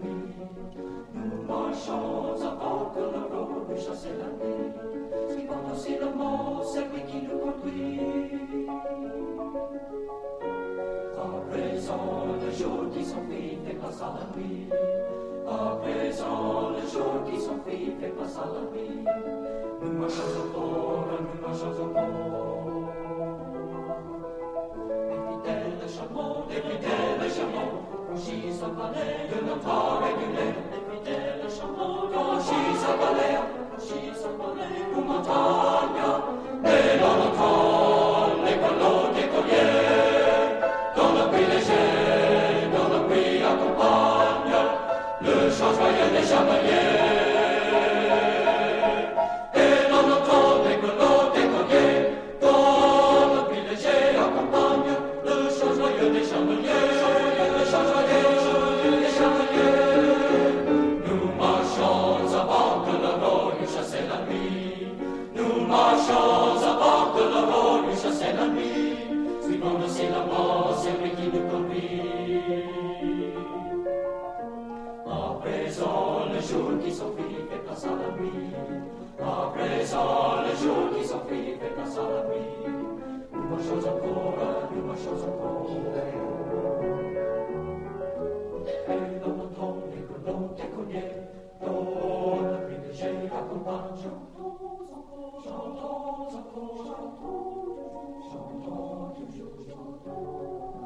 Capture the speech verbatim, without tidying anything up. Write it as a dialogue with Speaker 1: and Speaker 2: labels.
Speaker 1: nuit. Nous marchons avant que l'aurore nous chasse la nuit. Suivant docilement celui qui nous conduit. À présent, le jour qui s'enfuit fait place à la nuit. À présent, le jour qui s'enfuit fait place à la nuit. Nous marchons encore, nous marchons encore. Des fidèles charmants, des fidèles charmants, franchissent la vallée de notre temps régulier. Des fidèles charmants, franchissent la vallée, franchissent la vallée pour montagne. Et l'on entend les colons d'écoliers, dans le puits léger, dans le puits accompagne, le chant joyeux des chameliers. Et l'on entend les colons d'écoliers, dans le puits léger accompagne, le chant joyeux des chameliers. Le chant joyeux des chameliers. Nous marchons avant que l'aurore nous chasse la nuit. Nous marchons avant que l'aurore nous chasse la nuit. Suivant docilement celui qui nous conduit. À présent, le jour qui s'enfuit fait place à la nuit. À présent, le jour qui s'enfuit fait place à la nuit. Nous marchons encore, nous marchons encore. Et l'on entend les colons d'écoliers, dans le puits léger accompagne. Chantons encore, chantons encore, chantons toujours, chantons toujours, chantons.